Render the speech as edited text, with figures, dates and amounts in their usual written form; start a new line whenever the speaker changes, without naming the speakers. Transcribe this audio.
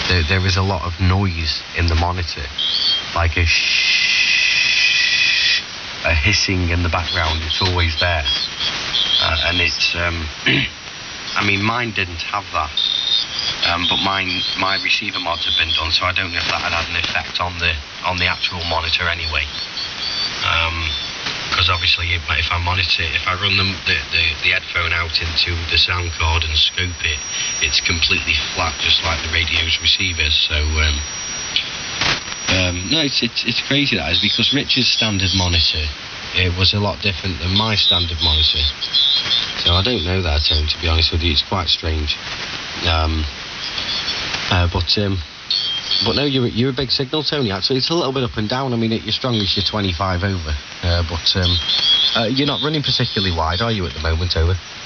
there is a lot of noise in the monitor, like a hissing in the background. It's always there, and it's I mean, mine didn't have that, but my receiver mods have been done, so I don't know if that had an effect on the actual monitor anyway. Because obviously, if I run the headphone out into the sound card and scope it, it's completely flat, just like the radio's receivers. So no, it's crazy, that is, because Richard's standard monitor, it was a lot different than my standard monitor. So I don't know that tone, to be honest with you. It's quite strange. But no, you're a big signal, Tony. Actually, it's a little bit up and down. I mean, at your strongest, you're 25 over. But you're not running particularly wide, are you, at the moment, over?